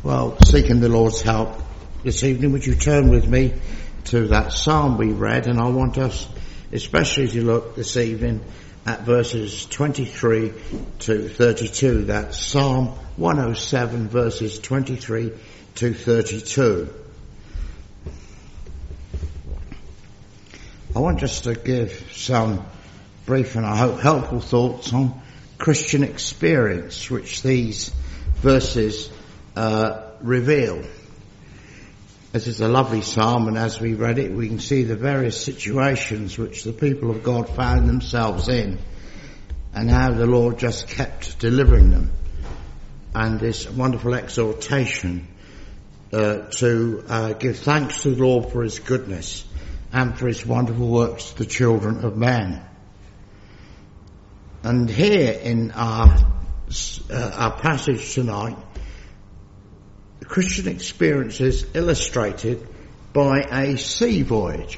Well, seeking the Lord's help this evening, would you turn with me to that psalm we read? And I want us, especially as you look this evening at verses 23 to 32, that Psalm 107 verses 23 to 32. I want us to give some brief and I hope helpful thoughts on Christian experience, which these verses reveal. This is a lovely psalm, and as we read it, we can see the various situations which the people of God found themselves in, and how the Lord just kept delivering them, and this wonderful exhortation to give thanks to the Lord for his goodness and for his wonderful works to the children of men. And here in our passage tonight, the Christian experience is illustrated by a sea voyage.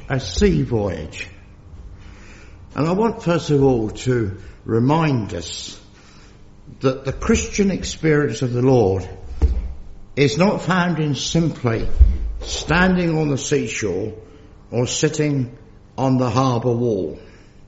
And I want first of all to remind us that the Christian experience of the Lord is not found in simply standing on the seashore or sitting on the harbour wall.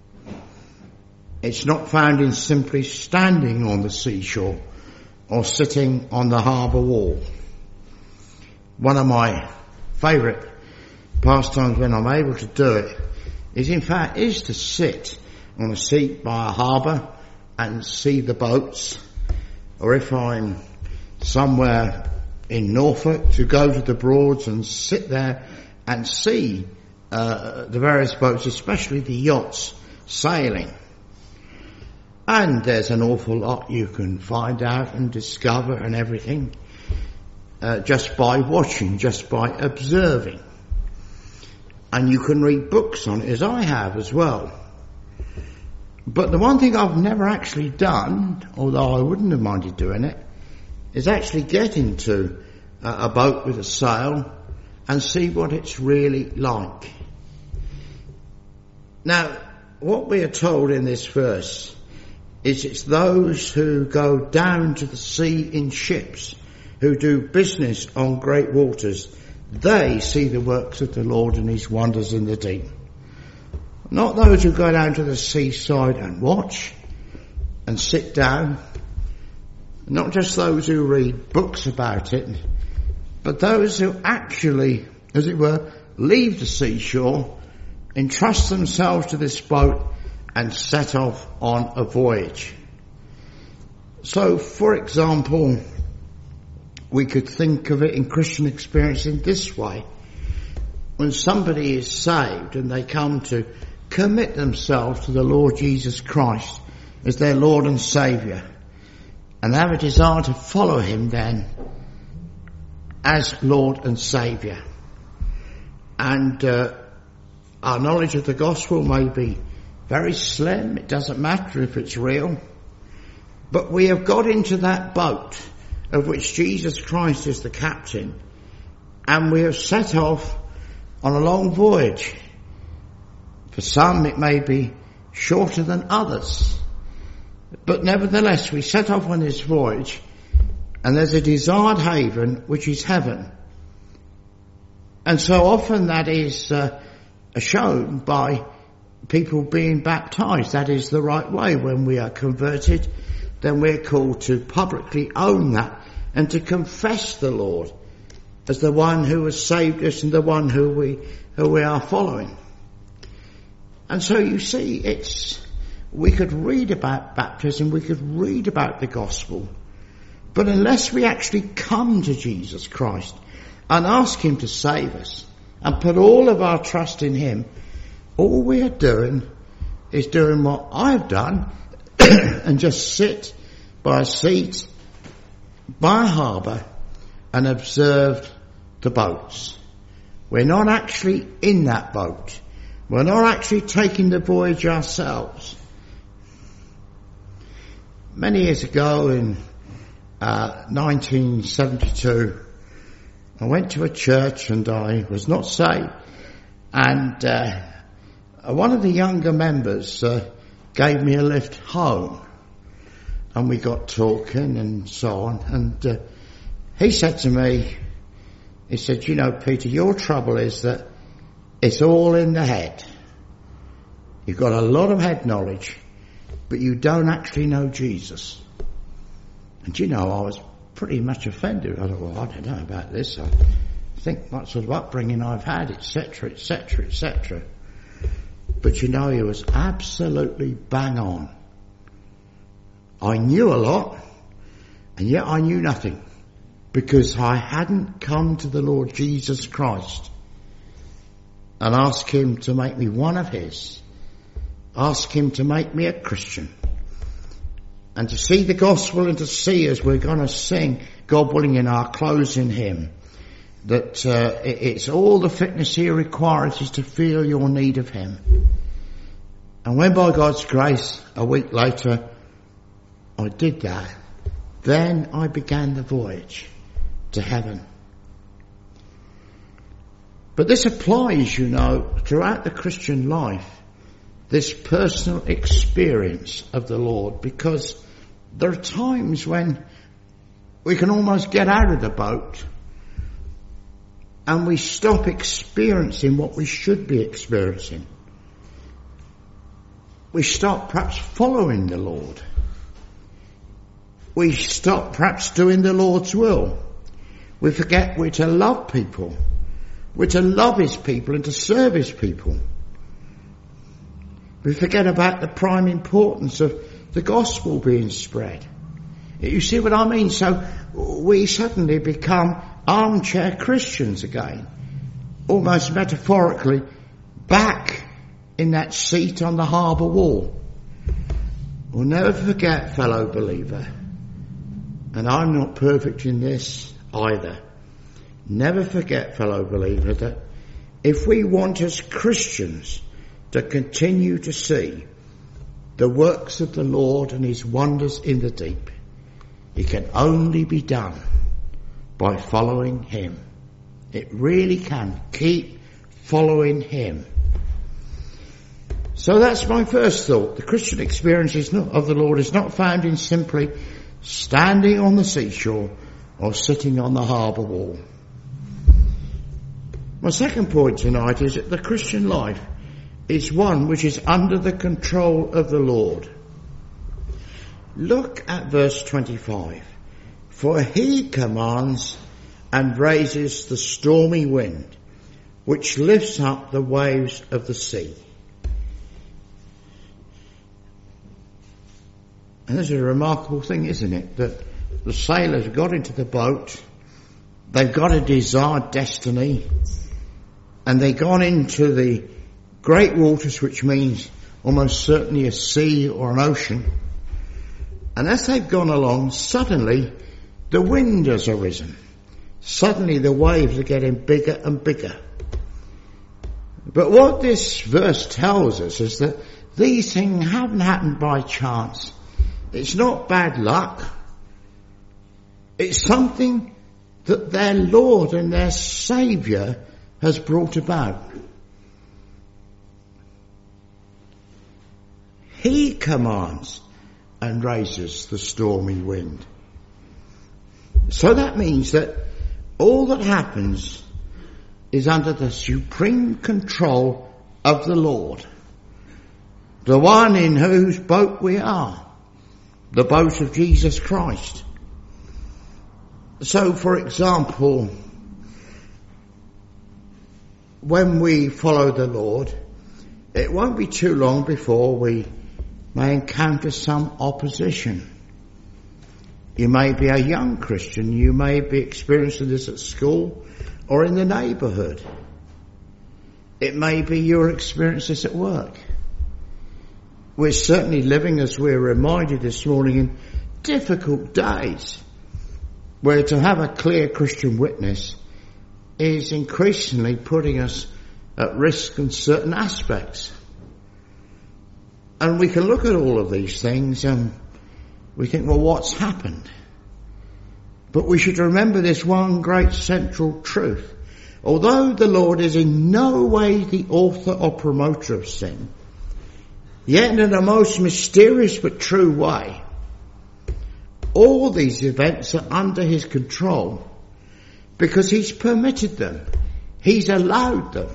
It's not found in simply standing on the seashore or sitting on the harbour wall. One of my favourite pastimes when I'm able to do it is to sit on a seat by a harbour and see the boats, or if I'm somewhere in Norfolk, to go to the Broads and sit there and see the various boats, especially the yachts, sailing. And there's an awful lot you can find out and discover and everything just by watching, just by observing. And you can read books on it, as I have as well. But the one thing I've never actually done, although I wouldn't have minded doing it, is actually get into a boat with a sail and see what it's really like. Now, what we are told in this verse is it's those who go down to the sea in ships, who do business on great waters, they see the works of the Lord and his wonders in the deep. Not those who go down to the seaside and watch and sit down, not just those who read books about it, but those who actually, as it were, leave the seashore, entrust themselves to this boat and set off on a voyage. So, for example, we could think of it in Christian experience in this way. When somebody is saved and they come to commit themselves to the Lord Jesus Christ as their Lord and Saviour, and have a desire to follow him then as Lord and Saviour. And our knowledge of the gospel may be very slim, it doesn't matter if it's real, but we have got into that boat of which Jesus Christ is the captain, and we have set off on a long voyage. For some it may be shorter than others, but nevertheless we set off on this voyage, and there's a desired haven which is heaven. And so often that is shown by people being baptized. That is the right way. When we are converted, then we're called to publicly own that and to confess the Lord as the one who has saved us and the one who we are following. And so you see, we could read about baptism, we could read about the gospel, but unless we actually come to Jesus Christ and ask him to save us and put all of our trust in him, all we are doing is doing what I've done and just sit by a seat by a harbour and observe the boats. We're not actually in that boat. We're not actually taking the voyage ourselves. Many years ago in 1972, I went to a church and I was not saved, and one of the younger members gave me a lift home, and we got talking and so on, and he said to me, he said, you know, Peter, your trouble is that it's all in the head. You've got a lot of head knowledge, but you don't actually know Jesus. And you know, I was pretty much offended. I thought, well, I don't know about this. I think what sort of upbringing I've had, etc., etc., etc. But you know, he was absolutely bang on. I knew a lot, and yet I knew nothing, because I hadn't come to the Lord Jesus Christ and asked him to make me one of his, ask him to make me a Christian, and to see the gospel, and to see, as we're going to sing, God willing, in our closing hymn, that it's all the fitness he requires is to feel your need of him. And when by God's grace, a week later, I did that, then I began the voyage to heaven. But this applies, you know, throughout the Christian life, this personal experience of the Lord, because there are times when we can almost get out of the boat and we stop experiencing what we should be experiencing. We stop perhaps following the Lord. We stop perhaps doing the Lord's will. We forget we're to love people. We're to love his people and to serve his people. We forget about the prime importance of the gospel being spread. You see what I mean? So we suddenly become armchair Christians again, almost metaphorically, back in that seat on the harbour wall. We'll never forget, fellow believer, and I'm not perfect in this either, never forget, fellow believer, that if we want as Christians to continue to see the works of the Lord and his wonders in the deep, it can only be done by following him. It really can. Keep following him. So that's my first thought. The Christian experience of the Lord is not found in simply standing on the seashore or sitting on the harbour wall. My second point tonight is that the Christian life is one which is under the control of the Lord. Look at verse 25. For he commands and raises the stormy wind, which lifts up the waves of the sea. And this is a remarkable thing, isn't it? That the sailors got into the boat, they've got a desired destiny, and they've gone into the great waters, which means almost certainly a sea or an ocean. And as they've gone along, suddenly the wind has arisen. Suddenly the waves are getting bigger and bigger. But what this verse tells us is that these things haven't happened by chance. It's not bad luck. It's something that their Lord and their Saviour has brought about. He commands and raises the stormy wind. So that means that all that happens is under the supreme control of the Lord, the one in whose boat we are, the boat of Jesus Christ. So, for example, when we follow the Lord, it won't be too long before we may encounter some opposition. You may be a young Christian, you may be experiencing this at school or in the neighbourhood. It may be your experiences at work. We're certainly living, as we're reminded this morning, in difficult days, where to have a clear Christian witness is increasingly putting us at risk in certain aspects. And we can look at all of these things and we think, well, what's happened? But we should remember this one great central truth. Although the Lord is in no way the author or promoter of sin, yet in a most mysterious but true way, All these events are under his control because he's permitted them. He's allowed them.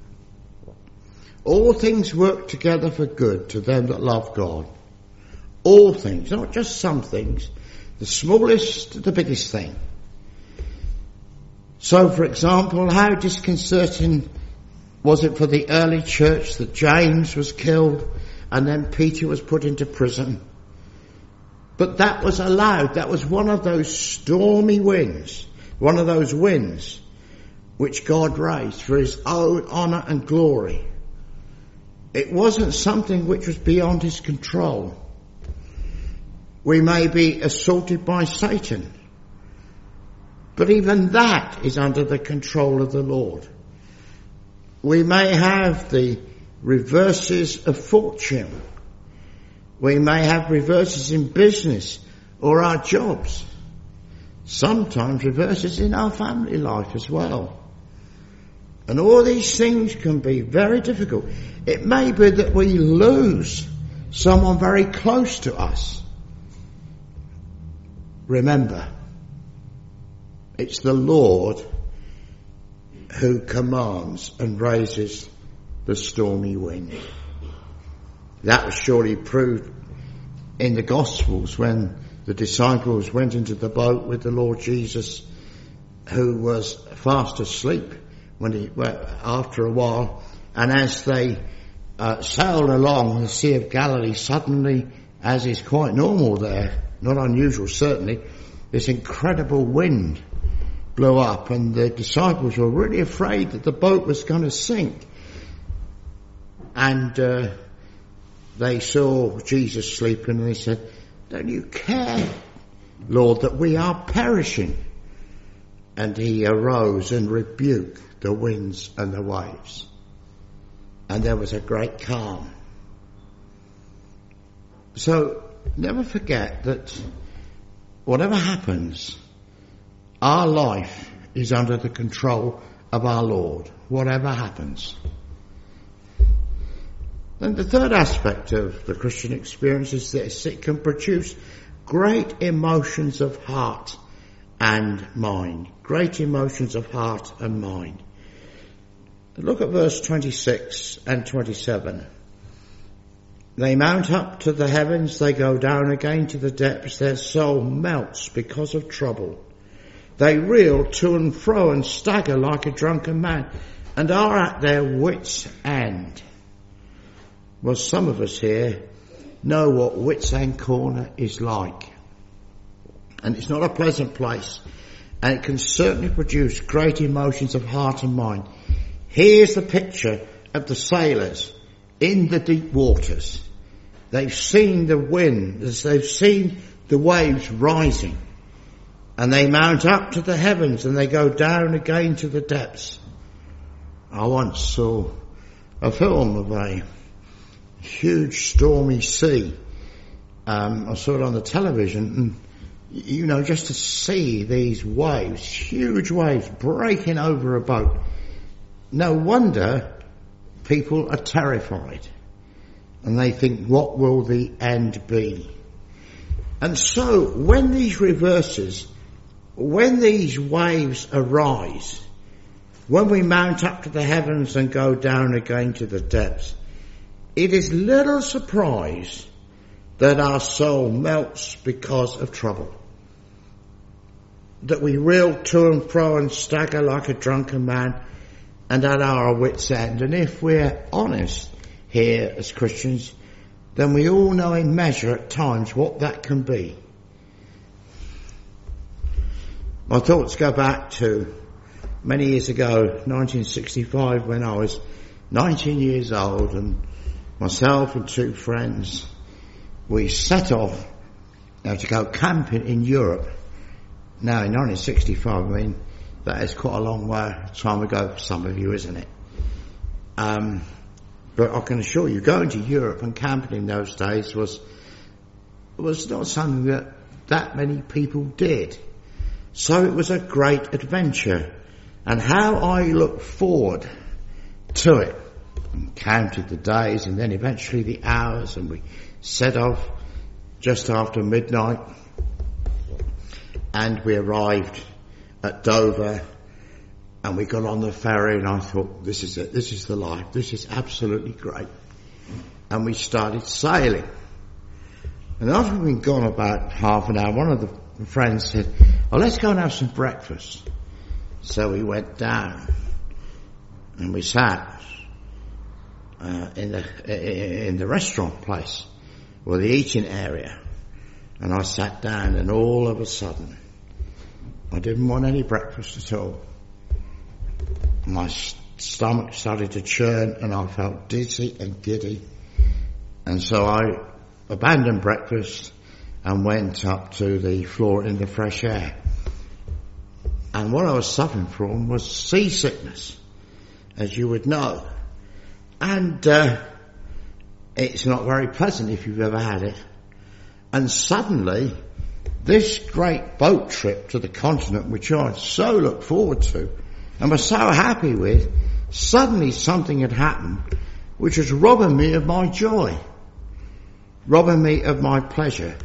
All things work together for good to them that love God. All things, not just some things, the smallest to the biggest thing. So, for example, how disconcerting was it for the early church that James was killed and then Peter was put into prison? But that was allowed. That was one of those stormy winds, one of those winds which God raised for his own honour and glory. It wasn't something which was beyond his control. We may be assaulted by Satan, but even that is under the control of the Lord. We may have the reverses of fortune. We may have reverses in business or our jobs. Sometimes reverses in our family life as well. And all these things can be very difficult. It may be that we lose someone very close to us. Remember, it's the Lord who commands and raises the stormy wind. That was surely proved in the Gospels when the disciples went into the boat with the Lord Jesus, who was fast asleep after a while, and as they sailed along the Sea of Galilee, suddenly, as is quite normal there, not unusual certainly, this incredible wind blew up, and the disciples were really afraid that the boat was going to sink. And they saw Jesus sleeping, and they said, "Don't you care, Lord, that we are perishing?" And he arose and rebuked the winds and the waves. And there was a great calm. So never forget that whatever happens, our life is under the control of our Lord, whatever happens. And the third aspect of the Christian experience is this: it can produce great emotions of heart and mind. Great emotions of heart and mind. Look at verse 26 and 27. They mount up to the heavens, they go down again to the depths, their soul melts because of trouble. They reel to and fro and stagger like a drunken man and are at their wits' end. Well, some of us here know what Wits End Corner is like. And it's not a pleasant place. And it can certainly produce great emotions of heart and mind. Here's the picture of the sailors in the deep waters. They've seen the wind, they've seen the waves rising. And they mount up to the heavens and they go down again to the depths. I once saw a film of a huge stormy sea. I saw it on the television, and just to see these waves, huge waves breaking over a boat. No wonder people are terrified. And they think, what will the end be? And so, when these reverses, when these waves arise, when we mount up to the heavens and go down again to the depths, it is little surprise that our soul melts because of trouble. That we reel to and fro and stagger like a drunken man and at our wits' end. And if we're honest here as Christians, then we all know in measure at times what that can be. My thoughts go back to many years ago, 1965, when I was 19 years old, and myself and two friends, we set off to go camping in Europe. Now, in 1965, that is quite a long time ago for some of you, isn't it? But I can assure you, going to Europe and camping in those days was not something that many people did. So it was a great adventure. And how I looked forward to it. And counted the days and then eventually the hours, and we set off just after midnight. And we arrived at Dover, and we got on the ferry, and I thought, this is it, this is the life, this is absolutely great. And we started sailing. And after we'd gone about half an hour, one of the friends said, "Oh, let's go and have some breakfast." So we went down, and we sat in the restaurant place, or the eating area. And I sat down, and all of a sudden, I didn't want any breakfast at all. My stomach started to churn, and I felt dizzy and giddy. And so I abandoned breakfast and went up to the floor in the fresh air. And what I was suffering from was seasickness, as you would know. And it's not very pleasant if you've ever had it. And suddenly, this great boat trip to the continent, which I so looked forward to and was so happy with, suddenly something had happened which was robbing me of my joy, robbing me of my pleasure.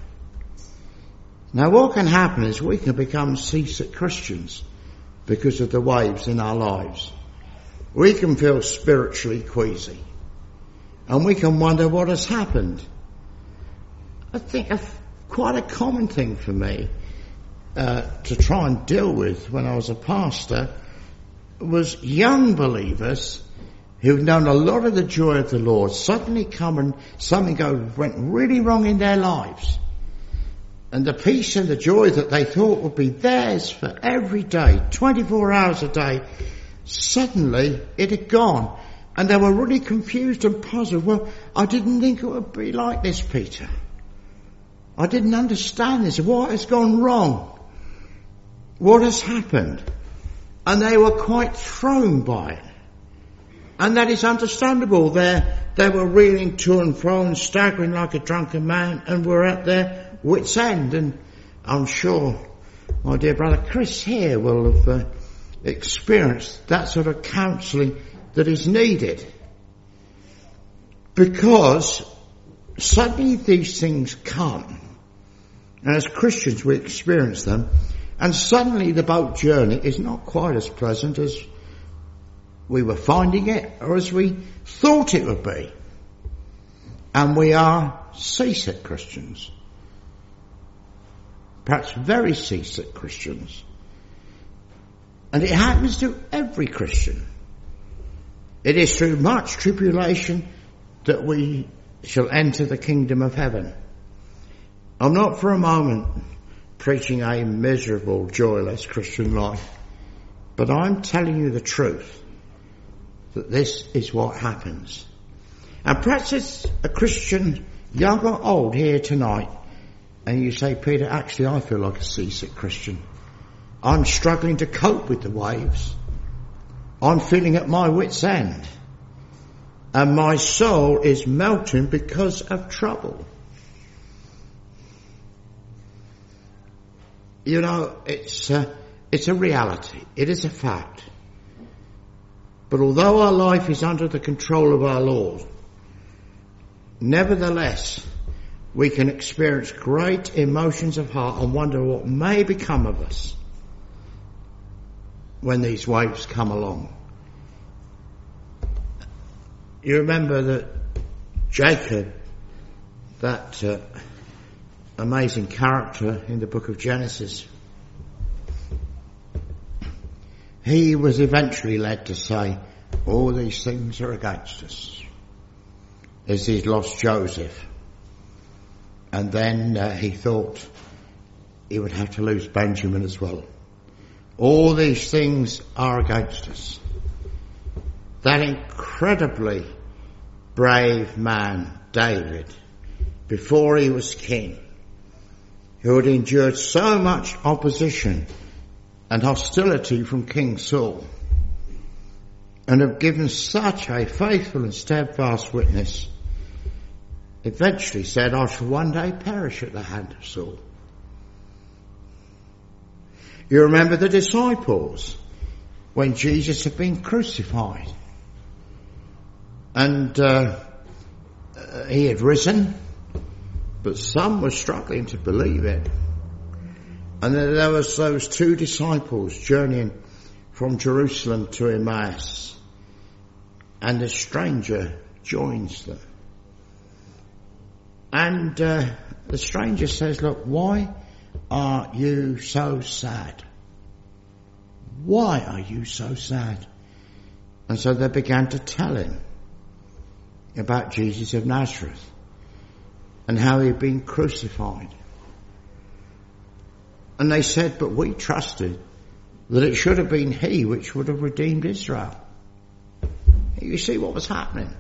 Now what can happen is we can become seasick Christians because of the waves in our lives. We can feel spiritually queasy, and we can wonder what has happened. I think quite a common thing for me to try and deal with when I was a pastor was young believers who've known a lot of the joy of the Lord suddenly come and something went really wrong in their lives. And the peace and the joy that they thought would be theirs for every day, 24 hours a day, suddenly it had gone. And they were really confused and puzzled. Well, I didn't think it would be like this, Peter. I didn't understand this. What has gone wrong? What has happened? And they were quite thrown by it. And that is understandable. They were reeling to and fro and staggering like a drunken man and were at their wits' end. And I'm sure my dear brother Chris here will have experienced that sort of counselling that is needed. Because suddenly these things come. And as Christians we experience them. And suddenly the boat journey is not quite as pleasant as we were finding it or as we thought it would be. And we are seasick Christians. Perhaps very seasick Christians. And it happens to every Christian. It is through much tribulation that we shall enter the kingdom of heaven. I'm not for a moment preaching a miserable, joyless Christian life, but I'm telling you the truth, that this is what happens. And perhaps it's a Christian, young or old, here tonight, and you say, Peter, actually I feel like a seasick Christian. I'm struggling to cope with the waves. I'm feeling at my wit's end. And my soul is melting because of trouble. You know, it's a reality. It is a fact. But although our life is under the control of our Lord, nevertheless, we can experience great emotions of heart and wonder what may become of us when these waves come along. You remember that Jacob, that amazing character in the book of Genesis, he was eventually led to say, all these things are against us, as he'd lost Joseph. And then he thought he would have to lose Benjamin as well. All these things are against us. That incredibly brave man, David, before he was king, who had endured so much opposition and hostility from King Saul, and have given such a faithful and steadfast witness, eventually said, I shall one day perish at the hand of Saul. You remember the disciples when Jesus had been crucified, and he had risen, but some were struggling to believe it. And then there was those two disciples journeying from Jerusalem to Emmaus, and a stranger joins them. And the stranger says, look, why are you so sad? Why are you so sad? And so they began to tell him about Jesus of Nazareth and how he'd been crucified. And they said, but we trusted that it should have been he which would have redeemed Israel. You see what was happening?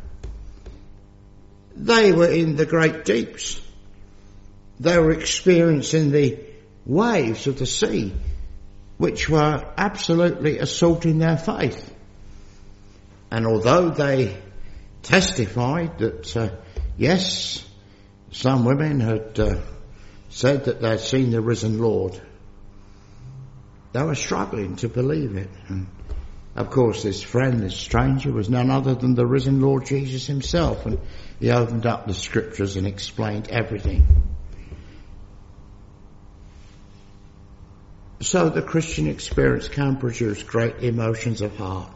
They were in the great deeps. They were experiencing the waves of the sea, which were absolutely assaulting their faith. And although they testified that, yes, some women had said that they'd seen the risen Lord, they were struggling to believe it. And of course, this friend, this stranger, was none other than the risen Lord Jesus himself, and he opened up the scriptures and explained everything. So the Christian experience can produce great emotions of heart.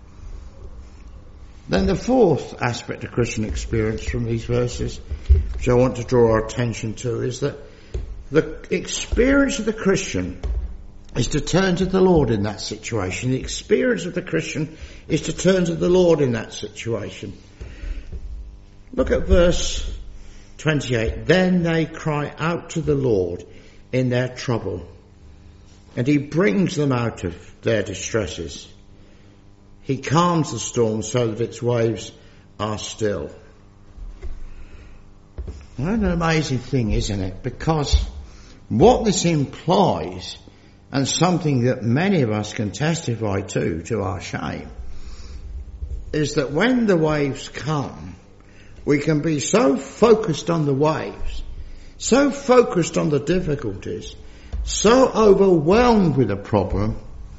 Then the fourth aspect of Christian experience from these verses, which I want to draw our attention to, is that the experience of the Christian is to turn to the Lord in that situation. The experience of the Christian is to turn to the Lord in that situation. Look at verse 28. Then they cry out to the Lord in their trouble, and he brings them out of their distresses. He calms the storm so that its waves are still. What an amazing thing, isn't it? Because what this implies, and something that many of us can testify to our shame, is that when the waves come, we can be so focused on the waves, so focused on the difficulties, so overwhelmed with a problem,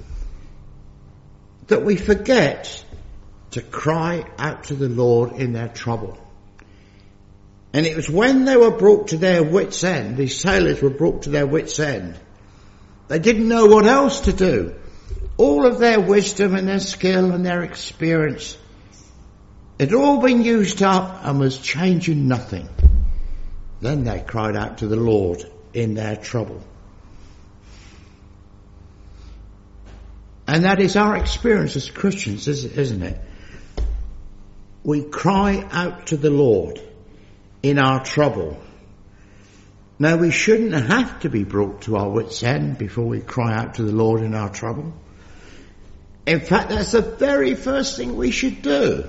that we forget to cry out to the Lord in their trouble. And it was when they were brought to their wits' end, these sailors were brought to their wits' end, they didn't know what else to do. All of their wisdom and their skill and their experience had all been used up and was changing nothing. Then they cried out to the Lord in their trouble. And that is our experience as Christians, isn't it? We cry out to the Lord in our trouble. Now, we shouldn't have to be brought to our wits' end before we cry out to the Lord in our trouble. In fact, that's the very first thing we should do.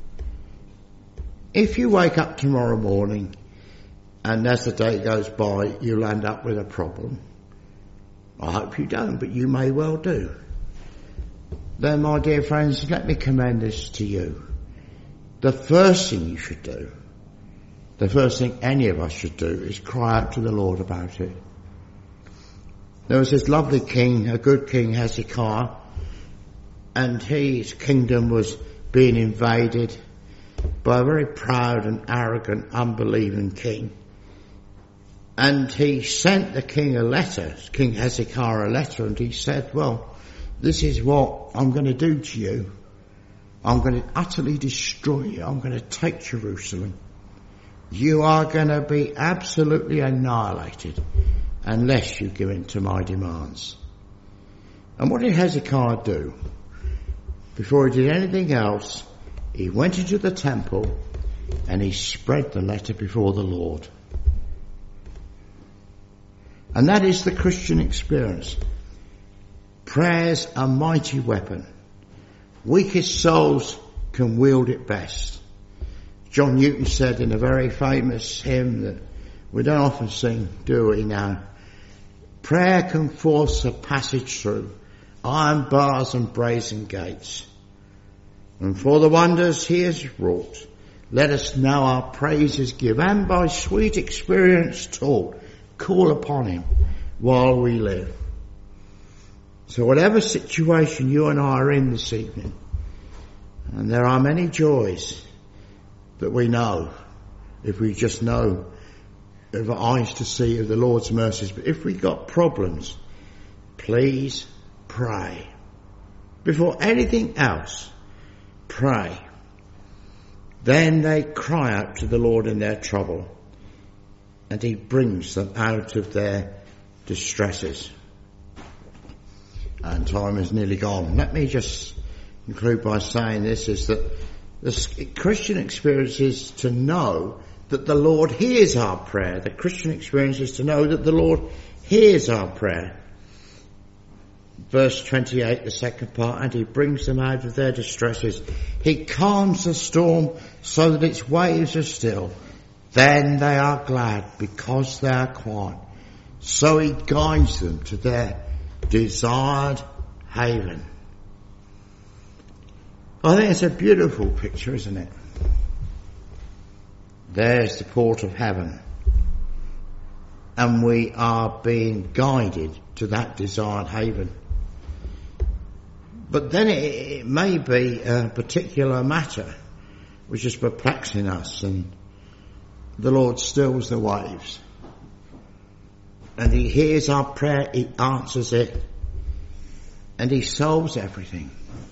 If you wake up tomorrow morning and as the day goes by, you'll end up with a problem. I hope you don't, but you may well do. Then, my dear friends, let me commend this to you. The first thing you should do, the first thing any of us should do, is cry out to the Lord about it. There was this lovely king, a good king, Hezekiah, and his kingdom was being invaded by a very proud and arrogant, unbelieving king. And he sent the king a letter, King Hezekiah a letter, and he said, well, this is what I'm going to do to you. I'm going to utterly destroy you. I'm going to take Jerusalem. You are going to be absolutely annihilated unless you give in to my demands. And what did Hezekiah do? Before he did anything else, he went into the temple and he spread the letter before the Lord. And that is the Christian experience. Prayer's a mighty weapon. Weakest souls can wield it best. John Newton said in a very famous hymn that we don't often sing, do we now? Prayer can force a passage through iron bars and brazen gates. And for the wonders he has wrought, let us now our praises give, and by sweet experience taught, call upon him while we live. So whatever situation you and I are in this evening, and there are many joys that we know, if we just know, of eyes to see of the Lord's mercies, but if we got problems, please pray. Before anything else, pray. Then they cry out to the Lord in their trouble, and he brings them out of their distresses. And time is nearly gone. Let me just conclude by saying this, is that the Christian experience is to know that the Lord hears our prayer. The Christian experience is to know that the Lord hears our prayer. Verse 28, the second part, and he brings them out of their distresses. He calms the storm so that its waves are still. Then they are glad because they are quiet. So he guides them to their desired haven. I think it's a beautiful picture, isn't it? There's the port of heaven. And we are being guided to that desired haven. But then it may be a particular matter which is perplexing us, and the Lord stills the waves. And he hears our prayer, he answers it, and he solves everything.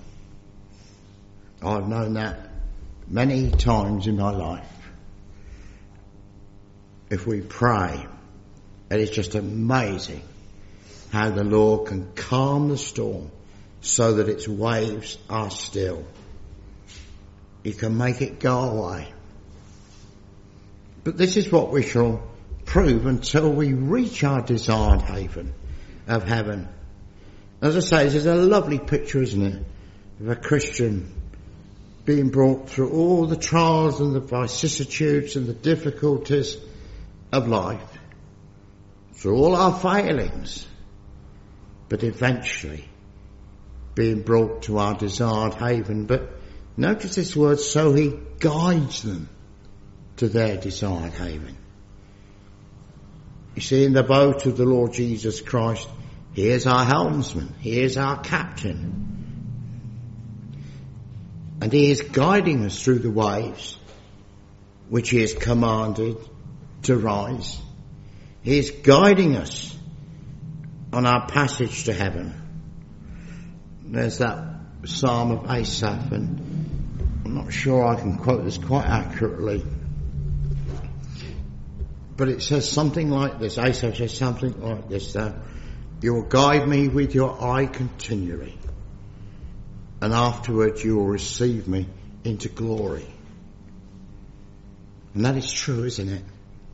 I've known that many times in my life. If we pray, it is just amazing how the Lord can calm the storm so that its waves are still. He can make it go away. But this is what we shall prove until we reach our desired haven of heaven. As I say, this is a lovely picture, isn't it, of a Christian being brought through all the trials and the vicissitudes and the difficulties of life, through all our failings, but eventually being brought to our desired haven. But notice this word, so he guides them to their desired haven. You see, in the boat of the Lord Jesus Christ, he is our helmsman, he is our captain. And he is guiding us through the waves, which he has commanded to rise. He is guiding us on our passage to heaven. There's that Psalm of Asaph, and I'm not sure I can quote this quite accurately, but it says something like this. Asaph says something like this, you will guide me with your eye continually, and afterwards you will receive me into glory. And that is true, isn't it?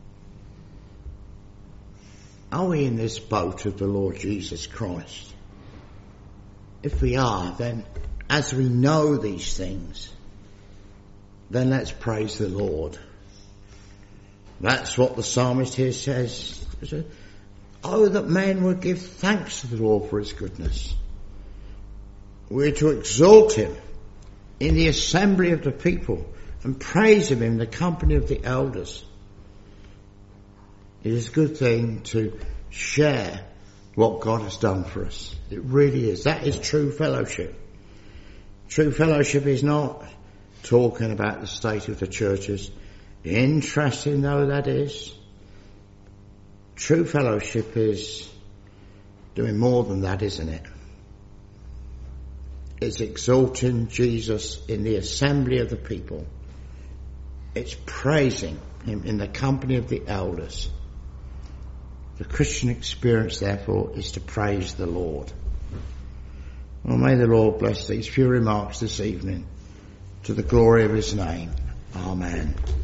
Are we in this boat of the Lord Jesus Christ? If we are, then as we know these things, then let's praise the Lord. That's what the psalmist here says. Oh, that men would give thanks to the Lord for his goodness. We're to exalt him in the assembly of the people and praise him in the company of the elders. It is a good thing to share what God has done for us. It really is. That is true fellowship. True fellowship is not talking about the state of the churches, interesting though that is. True fellowship is doing more than that, isn't it? It's exalting Jesus in the assembly of the people. It's praising him in the company of the elders. The Christian experience, therefore, is to praise the Lord. Well, may the Lord bless these few remarks this evening to the glory of his name. Amen.